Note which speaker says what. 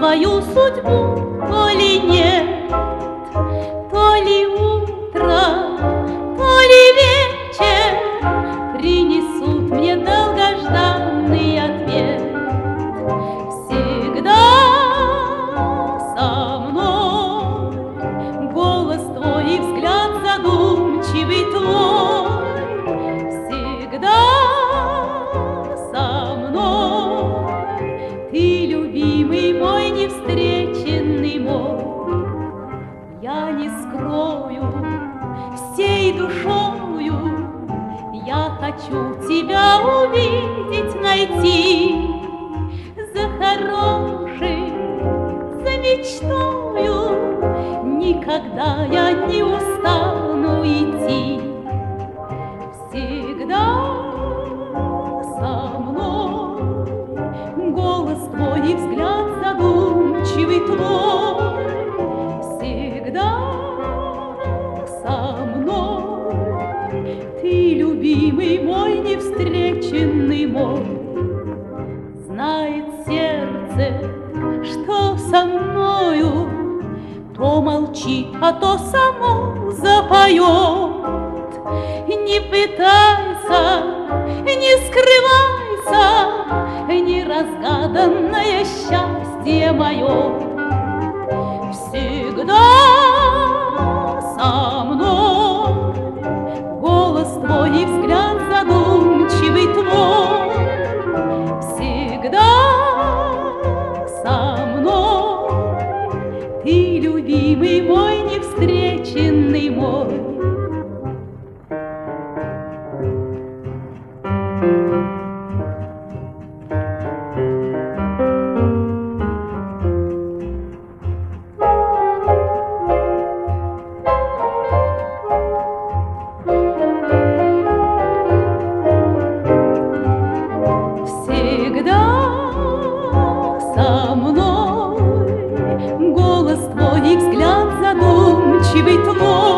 Speaker 1: свою судьбу, то ли нет, то ли утро, то ли вечер принесут мне долгожданный ответ. Всегда со мной голос твой и взгляд задумчивый твой. Всегда со мной ты, любимый мой, невстреченный мой. Я не скрою всей душою, я хочу тебя увидеть, найти. За хорошей, за мечтою никогда я не устану идти. Всегда со мной голос твой и взгляд задумчивый твой. Всегда со мной ты, любимый мой, невстреченный мой. Знает сердце, что со мною, то молчит, а то само запоет. Не пытайся, не скрывайся, неразгаданное счастье мое. Всегда со мной голос твой и взгляд задумчивый твой. Всегда со мной ты, любимый мой, невстреченный мой. Со мной голос твой и взгляд задумчивый твой.